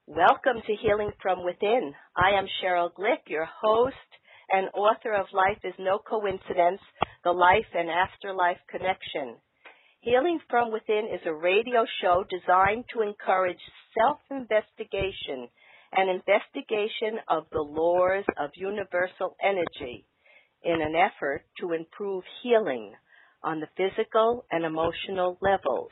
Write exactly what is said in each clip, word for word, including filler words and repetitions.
Welcome to Healing from Within. I am Cheryl Glick, your host and author of Life is No Coincidence, The Life and Afterlife Connection. Healing from Within is a radio show designed to encourage self-investigation and investigation of the laws of universal energy in an effort to improve healing on the physical and emotional levels,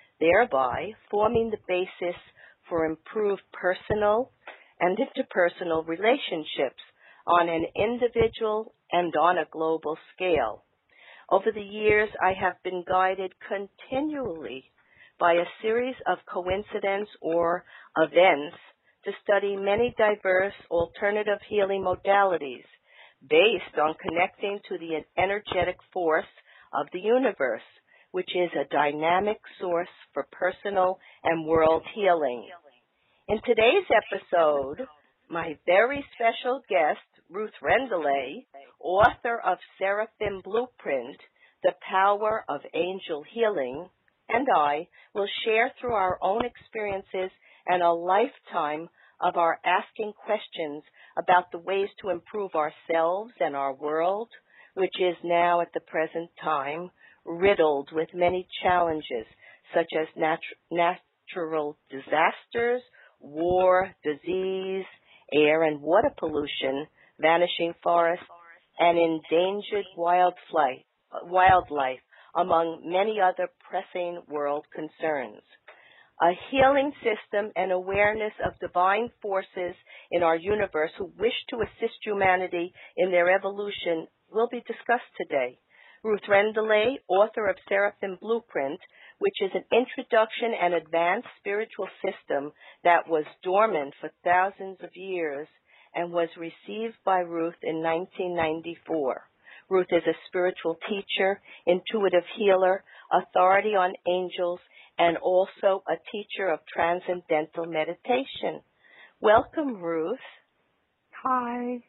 thereby forming the basis for improved personal and interpersonal relationships on an individual and on a global scale. Over the years, I have been guided continually by a series of coincidence or events to study many diverse alternative healing modalities based on connecting to the energetic force of the universe, which is a dynamic source for personal and world healing. In today's episode, my very special guest, Ruth Rendele, author of Seraphim Blueprint, The Power of Angel Healing, and I will share through our own experiences and a lifetime of our asking questions about the ways to improve ourselves and our world, which is now at the present time riddled with many challenges such as natu- natural disasters, war, disease, air and water pollution, vanishing forests, and endangered wildlife, wildlife, among many other pressing world concerns. A healing system and awareness of divine forces in our universe who wish to assist humanity in their evolution will be discussed today. Ruth Rendele, author of Seraphim Blueprint, which is an introduction and advanced spiritual system that was dormant for thousands of years and was received by Ruth in nineteen ninety-four. Ruth is a spiritual teacher, intuitive healer, authority on angels, and also a teacher of transcendental meditation. Welcome, Ruth. Hi.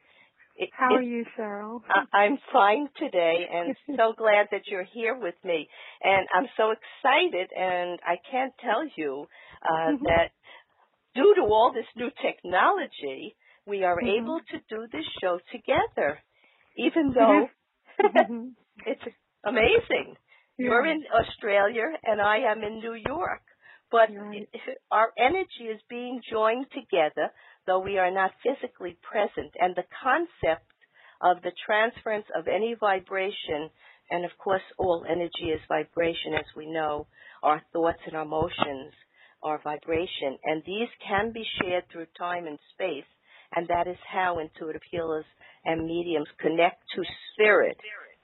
It, How it, are you, Cheryl? I'm fine today and so glad that you're here with me. And I'm so excited, and I can't tell you uh, Mm-hmm. that due to all this new technology, we are Mm-hmm. able to do this show together, even though Mm-hmm. it's amazing. Yeah. You're in Australia and I am in New York. But Right. our energy is being joined together, though we are not physically present. And the concept of the transference of any vibration, and of course all energy is vibration, as we know, our thoughts and our emotions are vibration. And these can be shared through time and space. And that is how intuitive healers and mediums connect to spirit.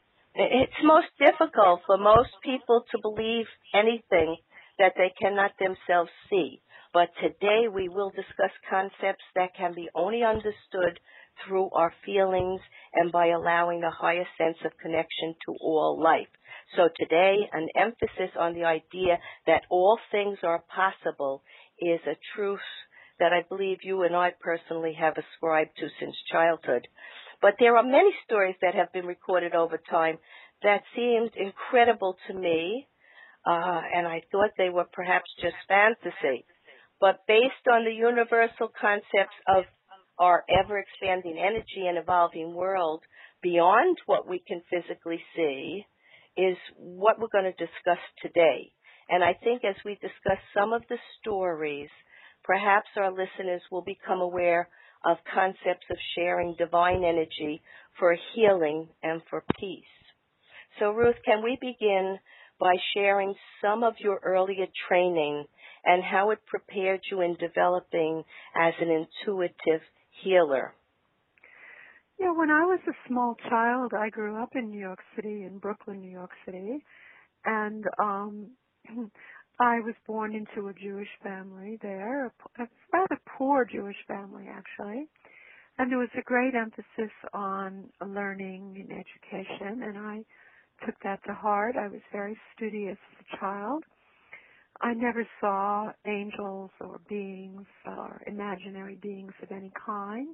It's most difficult for most people to believe anything that they cannot themselves see. But today we will discuss concepts that can be only understood through our feelings and by allowing a higher sense of connection to all life. So today, an emphasis on the idea that all things are possible is a truth that I believe you and I personally have ascribed to since childhood. But there are many stories that have been recorded over time that seemed incredible to me, Uh, and I thought they were perhaps just fantasy. But based on the universal concepts of our ever-expanding energy and evolving world, beyond what we can physically see, is what we're going to discuss today. And I think as we discuss some of the stories, perhaps our listeners will become aware of concepts of sharing divine energy for healing and for peace. So, Ruth, can we begin by sharing some of your earlier training and how it prepared you in developing as an intuitive healer? Yeah, when I was a small child, I grew up in New York City, in Brooklyn, New York City, and um, I was born into a Jewish family there, a, a rather poor Jewish family, actually. And there was a great emphasis on learning and education, and I took that to heart. I was very studious as a child. I never saw angels or beings or imaginary beings of any kind.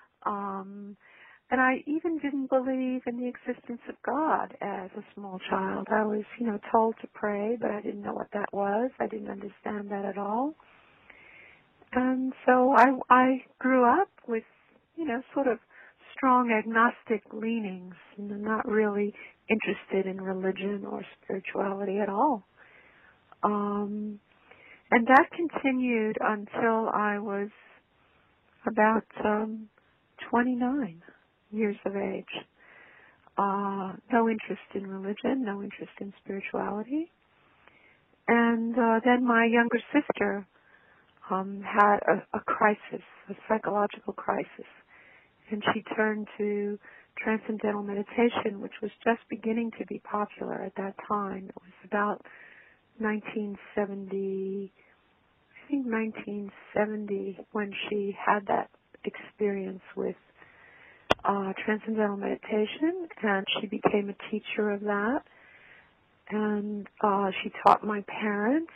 Um, and I even didn't believe in the existence of God as a small child. I was, you know, told to pray, but I didn't know what that was. I didn't understand that at all. And so I, I grew up with, you know, sort of strong agnostic leanings, you know, not really interested in religion or spirituality at all. Um, and that continued until I was about um, twenty-nine years of age. Uh, no interest in religion, no interest in spirituality. And uh, then my younger sister um, had a, a crisis, a psychological crisis, and she turned to transcendental meditation, which was just beginning to be popular at that time. It was about nineteen seventy, I think nineteen seventy, when she had that experience with uh, transcendental meditation, and she became a teacher of that. And uh, she taught my parents.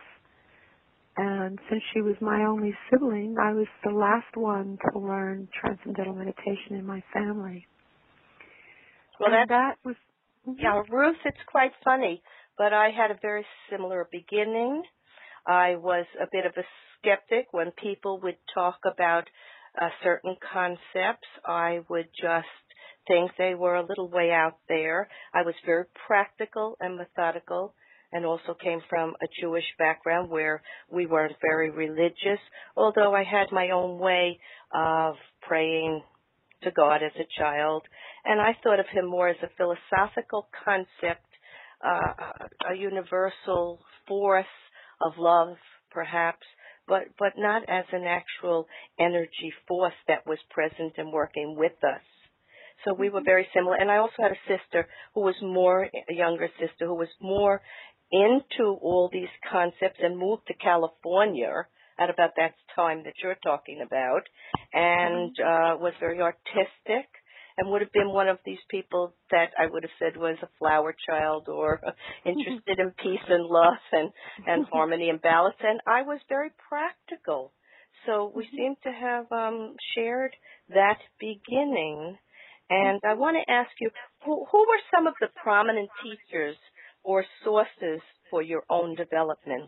And since she was my only sibling, I was the last one to learn transcendental meditation in my family. Well, and that, that was... Mm-hmm. Yeah, Ruth, it's quite funny, but I had a very similar beginning. I was a bit of a skeptic. When people would talk about uh, certain concepts, I would just think they were a little way out there. I was very practical and methodical, and also came from a Jewish background where we weren't very religious, although I had my own way of praying to God as a child. And I thought of him more as a philosophical concept, uh, a universal force of love, perhaps, but, but not as an actual energy force that was present and working with us. So we were very similar. And I also had a sister who was more, a younger sister, who was more into all these concepts and moved to California at about that time that you're talking about, and uh, was very artistic and would have been one of these people that I would have said was a flower child or interested in peace and love and, and harmony and balance. And I was very practical. So we seem to have um, shared that beginning. And I want to ask you, who, who were some of the prominent teachers or sources for your own development?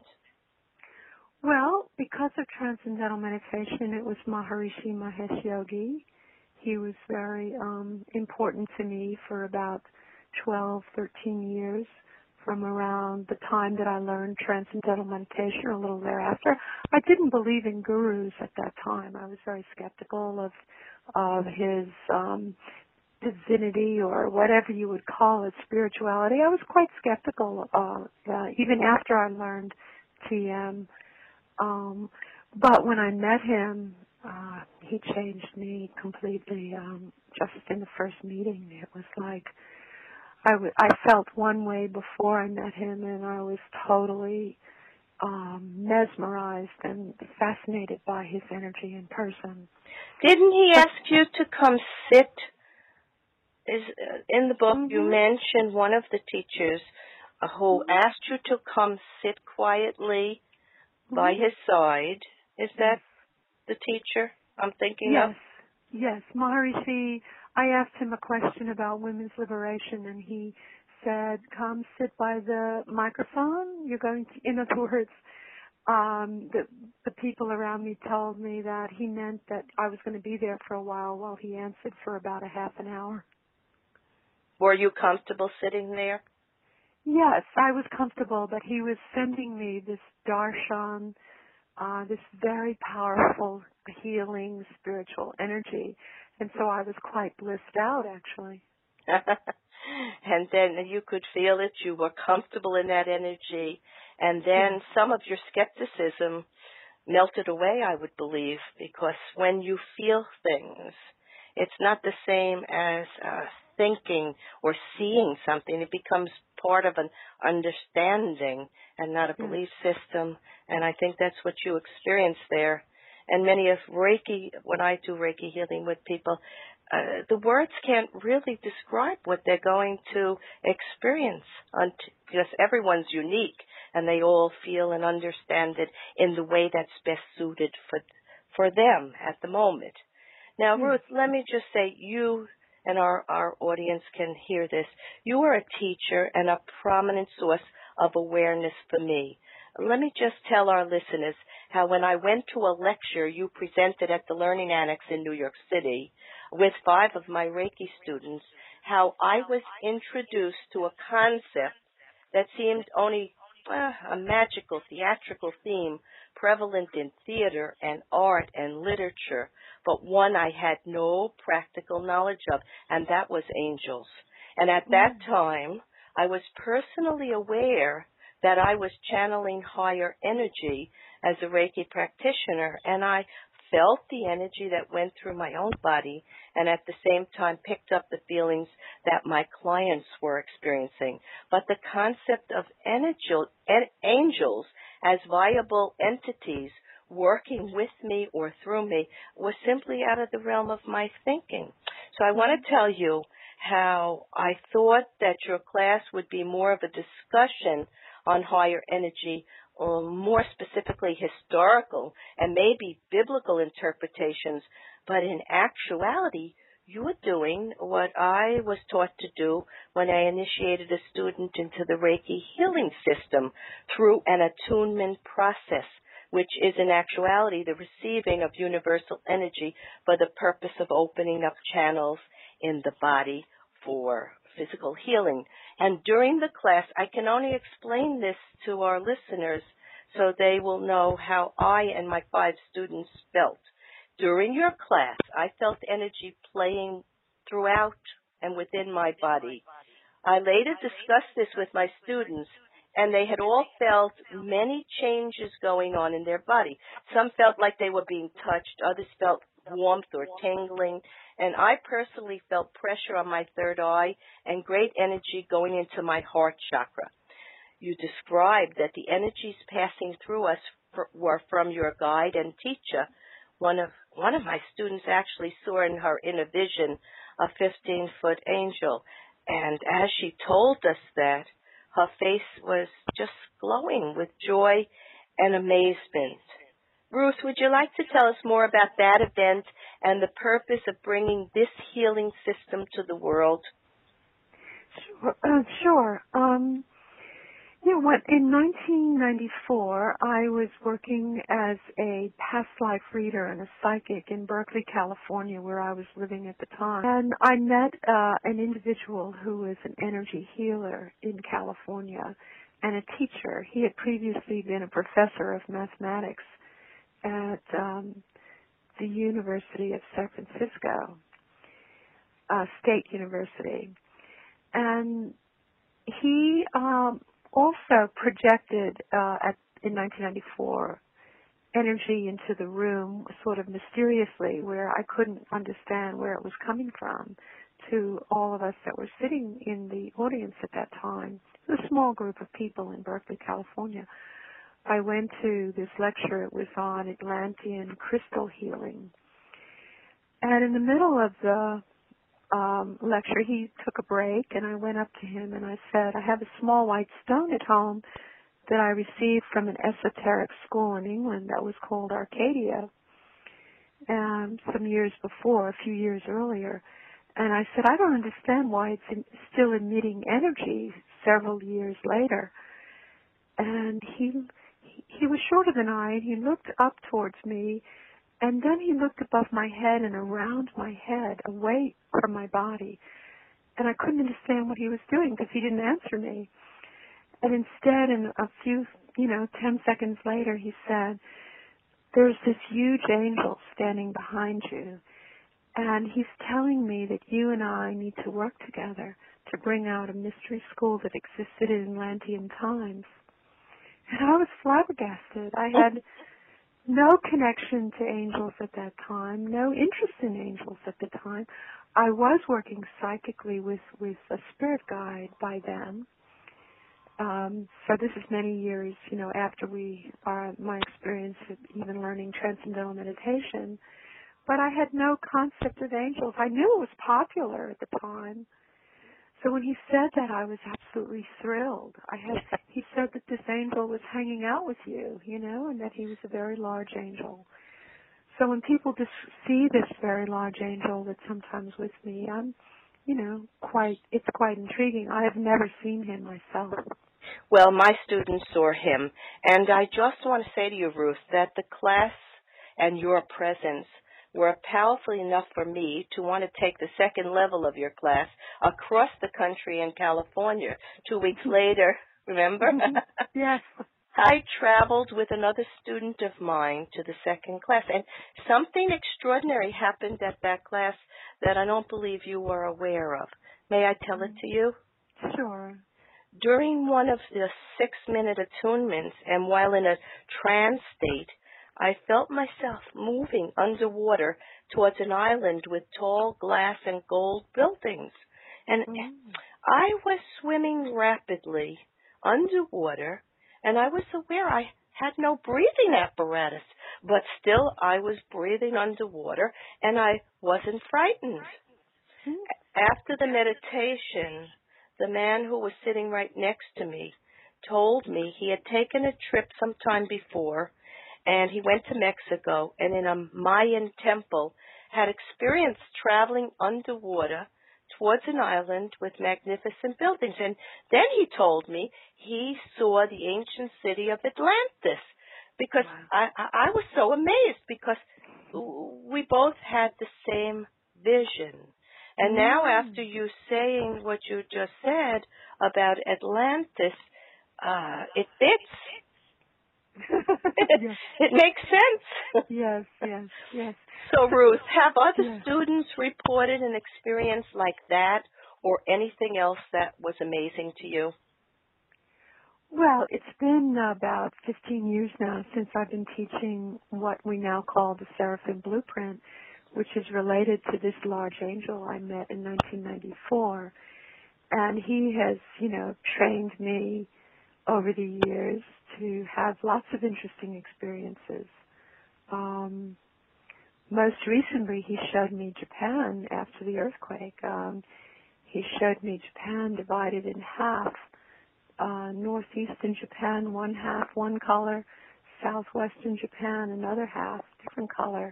Well, because of transcendental meditation, it was Maharishi Mahesh Yogi. He was very um, important to me for about twelve, thirteen years, from around the time that I learned transcendental meditation or a little thereafter. I didn't believe in gurus at that time. I was very skeptical of, of his um, divinity or whatever you would call it, spirituality. I was quite skeptical uh, uh, even after I learned T M. Um, but when I met him, uh, he changed me completely. Um, just in the first meeting, it was like I, w- I felt one way before I met him, and I was totally um, mesmerized and fascinated by his energy in person. Didn't he ask you to come sit? Is uh, in the book Mm-hmm. you mentioned one of the teachers uh, who Mm-hmm. asked you to come sit quietly by his side. Is that the teacher I'm thinking Yes, of? yes. Maharishi, I asked him a question about women's liberation, and he said, come sit by the microphone. You're going to, in other words, um, the, the people around me told me that he meant that I was going to be there for a while while he answered for about a half an hour. Were you comfortable sitting there? Yes, I was comfortable, but he was sending me this darshan, uh, this very powerful, healing, spiritual energy. And so I was quite blissed out, actually. And then you could feel it. You were comfortable in that energy. And then Yes. some of your skepticism melted away, I would believe, because when you feel things, it's not the same as uh, thinking or seeing something. It becomes part of an understanding and not a Yes. belief system. And I think that's what you experienced there. And many of Reiki, when I do Reiki healing with people, uh, the words can't really describe what they're going to experience. Because everyone's unique, and they all feel and understand it in the way that's best suited for for them at the moment. Now, Yes. Ruth, let me just say, you and our, our audience can hear this. You are a teacher and a prominent source of awareness for me. let me just tell our listeners how when I went to a lecture you presented at the Learning Annex in New York City with five of my Reiki students, how I was introduced to a concept that seemed only uh, a magical, theatrical theme prevalent in theater and art and literature, but one I had no practical knowledge of, and that was angels. And at that time, I was personally aware that I was channeling higher energy as a Reiki practitioner, and I felt the energy that went through my own body and at the same time picked up the feelings that my clients were experiencing. But the concept of angel, angels as viable entities working with me or through me was simply out of the realm of my thinking. So I want to tell you how I thought that your class would be more of a discussion on higher energy, or more specifically historical and maybe biblical interpretations, but in actuality, you were doing what I was taught to do when I initiated a student into the Reiki healing system through an attunement process, which is in actuality the receiving of universal energy for the purpose of opening up channels in the body for physical healing. And during the class, I can only explain this to our listeners so they will know how I and my five students felt. During your class, I felt energy playing throughout and within my body. I later discussed this with my students, and they had all felt many changes going on in their body. Some felt like they were being touched, others felt warmth or tingling, and I personally felt pressure on my third eye and great energy going into my heart chakra. You described that the energies passing through us for, were from your guide and teacher. One of one of my students actually saw in her inner vision a fifteen-foot angel, and as she told us that, her face was just glowing with joy and amazement. Ruth, would you like to tell us more about that event and the purpose of bringing this healing system to the world? Sure. Uh, sure. Um, yeah, what, in nineteen ninety-four, I was working as a past life reader and a psychic in Berkeley, California, where I was living at the time. And I met uh, an individual who was an energy healer in California and a teacher. He had previously been a professor of mathematics at um, the University of San Francisco, uh, State University. And he um, also projected uh, at, in nineteen ninety-four energy into the room sort of mysteriously, where I couldn't understand where it was coming from, to all of us that were sitting in the audience at that time. It was a small group of people in Berkeley, California. I went to this lecture. It was on Atlantean crystal healing. And in the middle of the um, lecture, he took a break, and I went up to him and I said, I have a small white stone at home that I received from an esoteric school in England that was called Arcadia um, some years before, a few years earlier. And I said, I don't understand why it's in, still emitting energy several years later. And he he was shorter than I, and he looked up towards me, and then he looked above my head and around my head, away from my body. And I couldn't understand what he was doing because he didn't answer me. And instead, in a few, you know, ten seconds later, he said, there's this huge angel standing behind you, and he's telling me that you and I need to work together to bring out a mystery school that existed in Atlantean times. And I was flabbergasted. I had no connection to angels at that time, no interest in angels at the time. I was working psychically with, with a spirit guide by then. Um, so this is many years, you know, after we, uh, my experience of even learning transcendental meditation. But I had no concept of angels. I knew it was popular at the time. So when he said that, I was absolutely thrilled. I had, he said that this angel was hanging out with you, you know, and that he was a very large angel. So when people just see this very large angel that's sometimes with me, I'm, you know, quite, it's quite intriguing. I have never seen him myself. Well, my students saw him, and I just want to say to you, Ruth, that the class and your presence were powerful enough for me to want to take the second level of your class across the country in California. Two weeks later, remember? Yes. I traveled with another student of mine to the second class, and something extraordinary happened at that class that I don't believe you were aware of. May I tell it to you? Sure. During one of the six-minute attunements, and while in a trance state, I felt myself moving underwater towards an island with tall glass and gold buildings. And mm. I was swimming rapidly underwater, and I was aware I had no breathing apparatus, but still I was breathing underwater, and I wasn't frightened. Mm. After the meditation, the man who was sitting right next to me told me he had taken a trip sometime before, and he went to Mexico, and in a Mayan temple had experienced traveling underwater towards an island with magnificent buildings. And then he told me he saw the ancient city of Atlantis, because wow. I, I, I was so amazed, because we both had the same vision. And mm. now, after you saying what you just said about Atlantis, uh, it fits. Yes. It makes sense. Yes, yes, yes. So, Ruth, have other yes. students reported an experience like that, or anything else that was amazing to you? Well, it's been about fifteen years now since I've been teaching what we now call the Seraphim Blueprint, which is related to this large angel I met in nineteen ninety-four. And he has, you know, trained me over the years to have lots of interesting experiences. Um, most recently, he showed me Japan after the earthquake. Um, he showed me Japan divided in half. Uh, northeastern Japan, one half, one color. Southwestern Japan, another half, different color.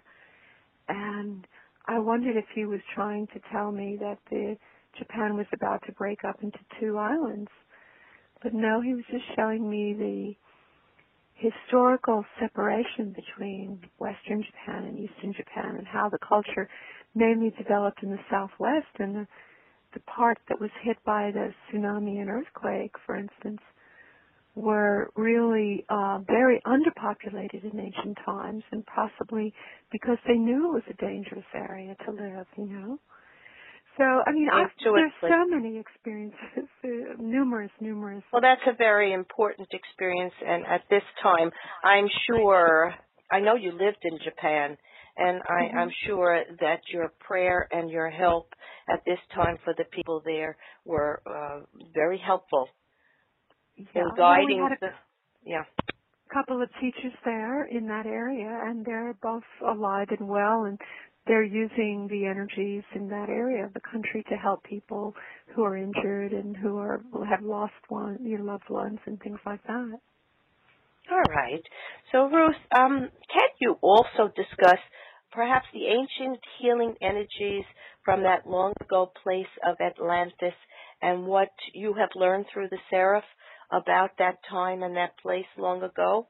And I wondered if he was trying to tell me that the Japan was about to break up into two islands. But no, he was just showing me the historical separation between Western Japan and Eastern Japan, and how the culture mainly developed in the Southwest, and the, the part that was hit by the tsunami and earthquake, for instance, were really uh, very underpopulated in ancient times, and possibly because they knew it was a dangerous area to live, you know. So, I mean, I, there's so many experiences, uh, numerous, numerous. Well, that's a very important experience, and at this time, I'm sure, I know you lived in Japan, and I, mm-hmm. I'm sure that your prayer and your help at this time for the people there were uh, very helpful yeah. in guiding well, we had the, a yeah. couple of teachers there in that area, and they're both alive and well, and they're using the energies in that area of the country to help people who are injured and who are have lost one, you know, loved ones and things like that. All right. So, Ruth, um, can you also discuss perhaps the ancient healing energies from that long ago place of Atlantis and what you have learned through the Seraph about that time and that place long ago?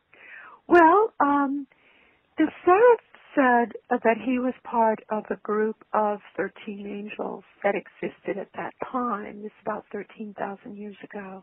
Well, um, the Seraph said that he was part of a group of thirteen angels that existed at that time. This is about thirteen thousand years ago.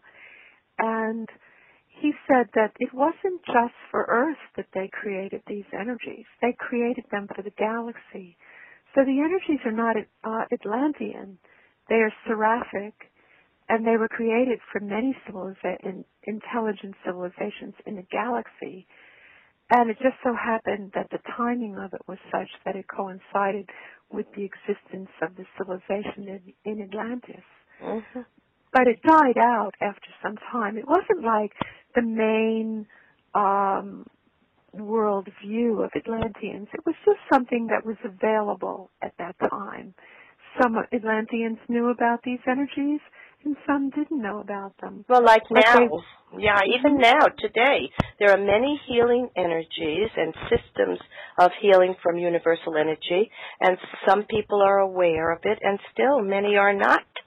And he said that it wasn't just for Earth that they created these energies. They created them for the galaxy. So the energies are not uh, Atlantean. They are seraphic, and they were created for many civiliza- intelligent civilizations in the galaxy. And it just so happened that the timing of it was such that it coincided with the existence of the civilization in, in Atlantis. Mm-hmm. But it died out after some time. It wasn't like the main um, world view of Atlanteans. It was just something that was available at that time. Some Atlanteans knew about these energies, and some didn't know about them. Well, like but now, they, yeah, even now, today, there are many healing energies and systems of healing from universal energy, and some people are aware of it, and still many are not.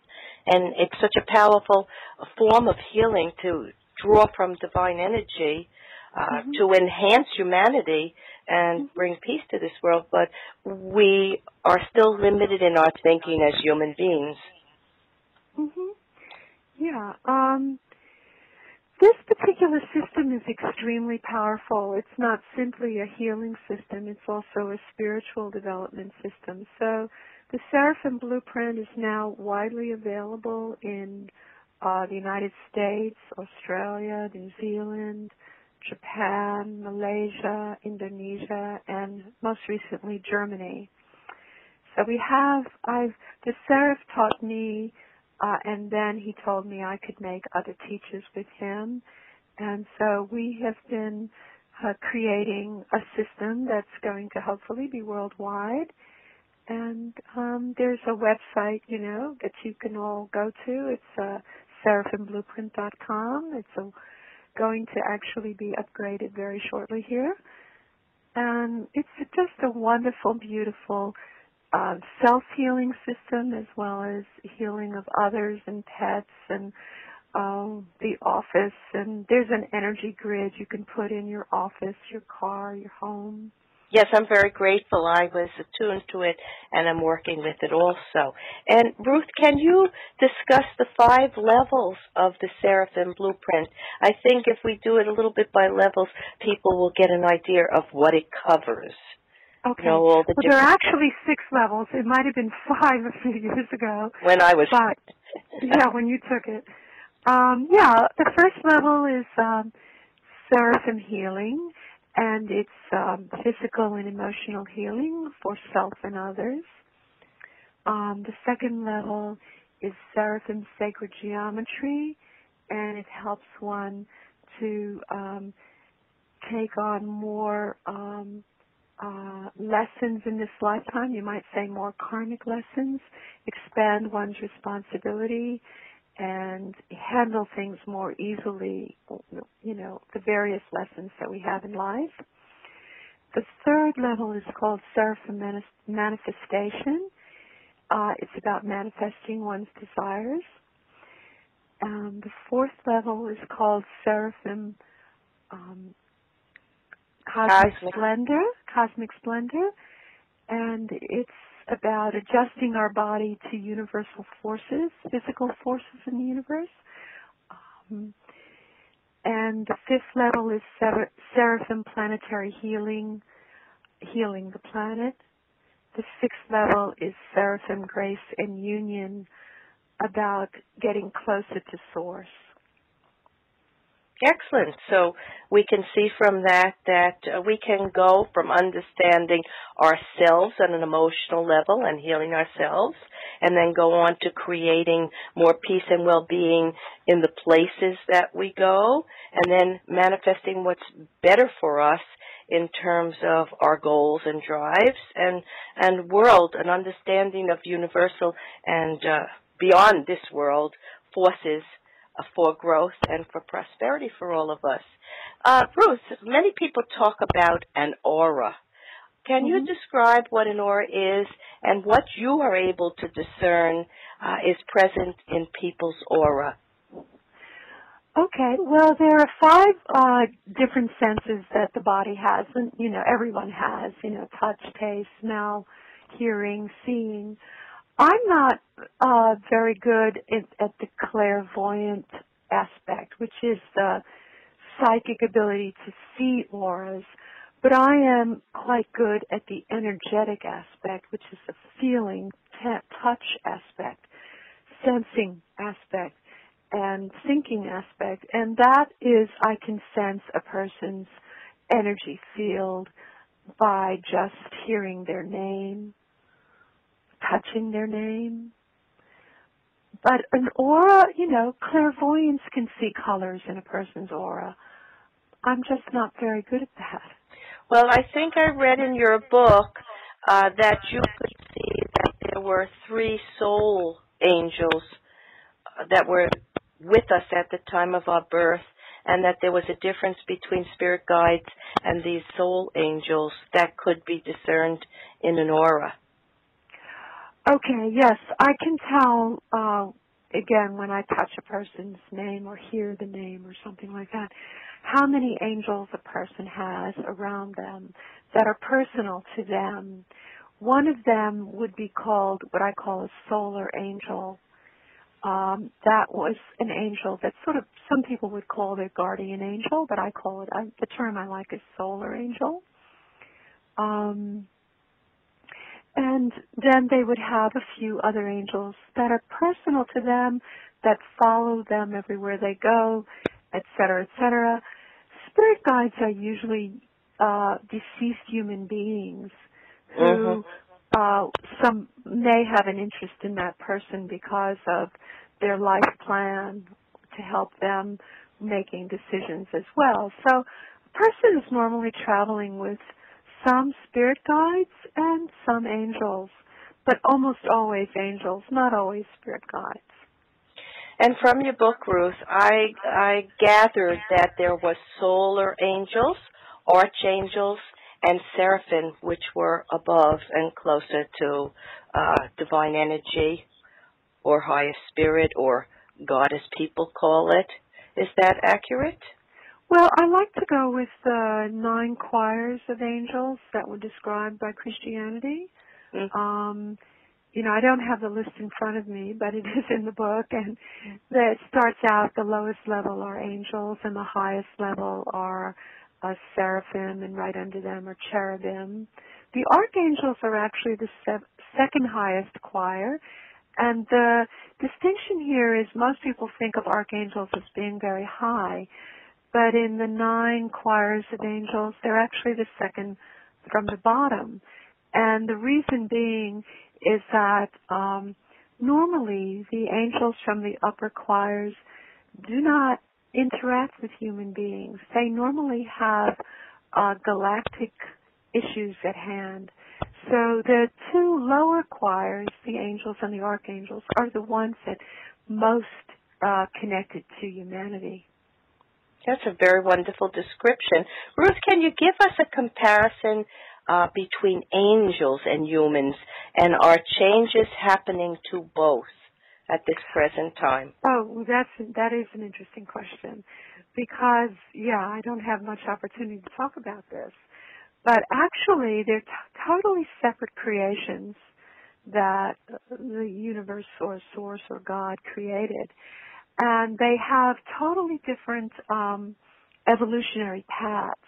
And it's such a powerful form of healing to draw from divine energy uh, mm-hmm. to enhance humanity and mm-hmm. bring peace to this world. But we are still limited in our thinking as human beings. Mm-hmm. Yeah. Um, this particular system is extremely powerful. It's not simply a healing system. It's also a spiritual development system. So the Seraphim Blueprint is now widely available in uh, the United States, Australia, New Zealand, Japan, Malaysia, Indonesia, and most recently Germany. So we have, I've, the Seraph taught me, uh, and then he told me I could make other teachers with him. And so we have been uh, creating a system that's going to hopefully be worldwide. And um, there's a website, you know, that you can all go to. It's uh, seraphim blueprint dot com. It's a, going to actually be upgraded very shortly here. And it's just a wonderful, beautiful uh, self-healing system as well as healing of others and pets and um, the office. And there's an energy grid you can put in your office, your car, your home. Yes, I'm very grateful. I was attuned to it, and I'm working with it also. And Ruth, can you discuss the five levels of the Seraphim Blueprint? I think if we do it a little bit by levels, people will get an idea of what it covers. Okay. You know, all the well, there are actually six levels. It might have been five a few years ago. When I was... But, yeah, when you took it. Um, yeah, the first level is um, Seraphim Healing. And it's um, physical and emotional healing for self and others. Um, the second level is Seraphim Sacred Geometry, and it helps one to um, take on more um, uh, lessons in this lifetime. You might say more karmic lessons, expand one's responsibility, and handle things more easily, you know, the various lessons that we have in life. The third level is called Seraphim Manifestation. Uh, it's about manifesting one's desires. Um, the fourth level is called Seraphim um, Cosmic Cosmic. Splendor, Cosmic Splendor, and it's about adjusting our body to universal forces, physical forces in the universe. Um, and the fifth level is Ser- Seraphim Planetary Healing, healing the planet. The sixth level is Seraphim Grace and Union, about getting closer to Source. Excellent. So we can see from that that uh, we can go from understanding ourselves on an emotional level and healing ourselves, and then go on to creating more peace and well-being in the places that we go, and then manifesting what's better for us in terms of our goals and drives and, and world, an understanding of universal and uh, beyond this world forces for growth and for prosperity for all of us. Uh, Bruce, many people talk about an aura. Can mm-hmm. you describe what an aura is and what you are able to discern uh, is present in people's aura? Okay, well, there are five uh, different senses that the body has, and, you know, everyone has, you know, touch, taste, smell, hearing, seeing. I'm not uh, very good at, at the clairvoyant aspect, which is the psychic ability to see auras, but I am quite good at the energetic aspect, which is the feeling, t- touch aspect, sensing aspect, and thinking aspect, and that is I can sense a person's energy field by just hearing their name, touching their name. But an aura, you know, clairvoyants can see colors in a person's aura. I'm just not very good at that. Well, I think I read in your book uh, that you could see that there were three soul angels uh, that were with us at the time of our birth, and that there was a difference between spirit guides and these soul angels that could be discerned in an aura. Okay, yes, I can tell uh, again, when I touch a person's name or hear the name or something like that, how many angels a person has around them that are personal to them. One of them would be called what I call a solar angel. Um, that was an angel that sort of, some people would call their guardian angel, but I call it, I, the term I like is solar angel. Um, and then they would have a few other angels that are personal to them, that follow them everywhere they go, et cetera, et cetera. Spirit guides are usually uh, deceased human beings who Mm-hmm. uh, some may have an interest in that person because of their life plan to help them making decisions as well. So a person is normally traveling with some spirit guides and some angels, but almost always angels, not always spirit guides. And from your book, Ruth, I I gathered that there was solar angels, archangels, and seraphim, which were above and closer to uh, divine energy or highest spirit or God as people call it. Is that accurate? Well, I like to go with the nine choirs of angels that were described by Christianity. Mm-hmm. Um, you know, I don't have the list in front of me, but it is in the book, and that starts out the lowest level are angels, and the highest level are uh, seraphim, and right under them are cherubim. The archangels are actually the se- second highest choir, and the distinction here is most people think of archangels as being very high, but in the nine choirs of angels, they're actually the second from the bottom. And the reason being is that um, normally the angels from the upper choirs do not interact with human beings. They normally have uh, galactic issues at hand. So the two lower choirs, the angels and the archangels, are the ones that most uh, connected to humanity. That's a very wonderful description. Ruth, can you give us a comparison uh, between angels and humans, and are changes happening to both at this present time? Oh, that's that is an interesting question, because yeah, I don't have much opportunity to talk about this, but actually they're t- totally separate creations that the universe or source or God created. And they have totally different um, evolutionary paths.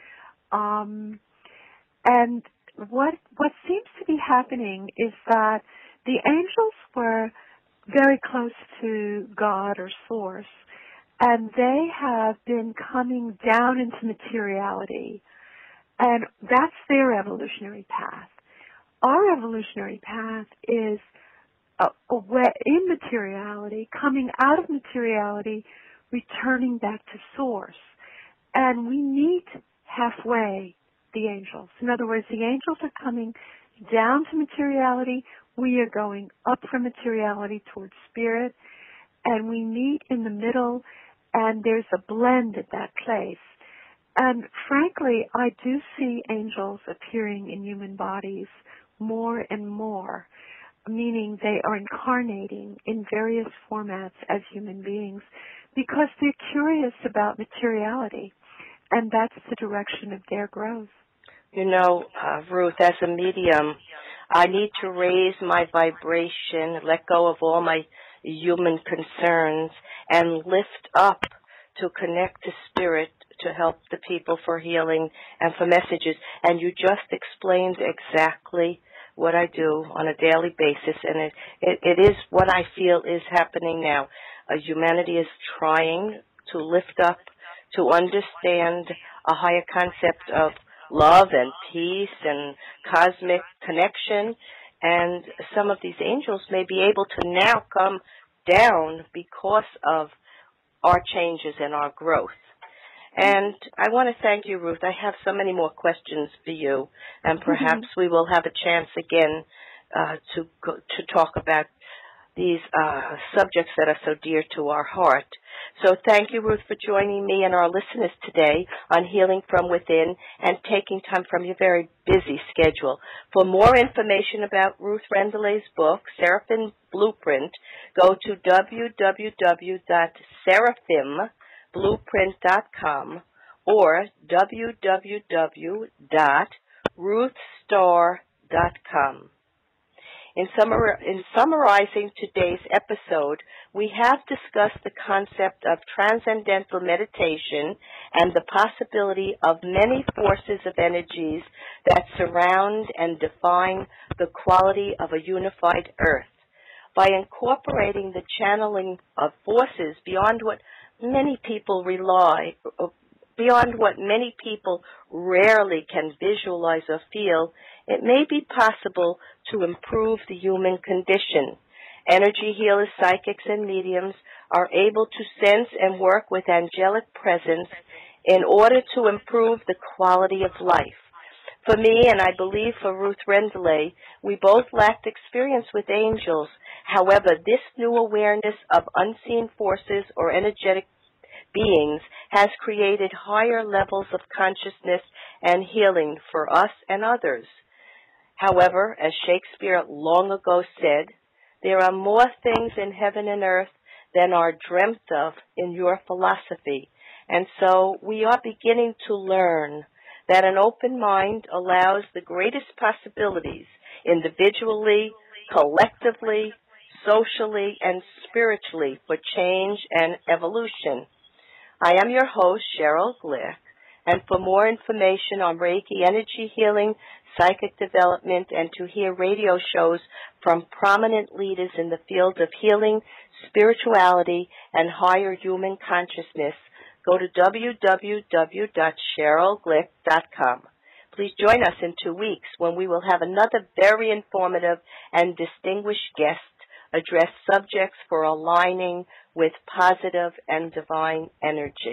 Um, and what what seems to be happening is that the angels were very close to God or Source, and they have been coming down into materiality. And that's their evolutionary path. Our evolutionary path is Uh, immateriality, coming out of materiality, returning back to source. And we meet halfway the angels. In other words, the angels are coming down to materiality. We are going up from materiality towards spirit. And we meet in the middle, and there's a blend at that place. And frankly, I do see angels appearing in human bodies more and more, meaning they are incarnating in various formats as human beings because they're curious about materiality, and that's the direction of their growth. You know, uh, Ruth, as a medium, I need to raise my vibration, let go of all my human concerns, and lift up to connect to spirit to help the people for healing and for messages. And you just explained exactly what I do on a daily basis, and it, it, it is what I feel is happening now. Uh, humanity is trying to lift up, to understand a higher concept of love and peace and cosmic connection, and some of these angels may be able to now come down because of our changes and our growth. And I want to thank you, Ruth. I have so many more questions for you, and perhaps we will have a chance again uh, to go, to talk about these uh, subjects that are so dear to our heart. So thank you, Ruth, for joining me and our listeners today on Healing from Within and taking time from your very busy schedule. For more information about Ruth Rendele's book, Seraphim Blueprint, go to w w w dot seraphim blueprint dot com or w w w dot ruth star dot com. In, summar- in summarizing today's episode, we have discussed the concept of transcendental meditation and the possibility of many forces of energies that surround and define the quality of a unified earth. By incorporating the channeling of forces beyond what many people rely, beyond what many people rarely can visualize or feel, it may be possible to improve the human condition. Energy healers, psychics, and mediums are able to sense and work with angelic presence in order to improve the quality of life. For me, and I believe for Ruth Rendele, we both lacked experience with angels. However, this new awareness of unseen forces or energetic beings has created higher levels of consciousness and healing for us and others. However, as Shakespeare long ago said, there are more things in heaven and earth than are dreamt of in your philosophy. And so we are beginning to learn that an open mind allows the greatest possibilities individually, collectively, socially, and spiritually for change and evolution. I am your host, Cheryl Glick, and for more information on Reiki energy healing, psychic development, and to hear radio shows from prominent leaders in the field of healing, spirituality, and higher human consciousness, go to w w w dot cheryl glick dot com. Please join us in two weeks when we will have another very informative and distinguished guest address subjects for aligning with positive and divine energy.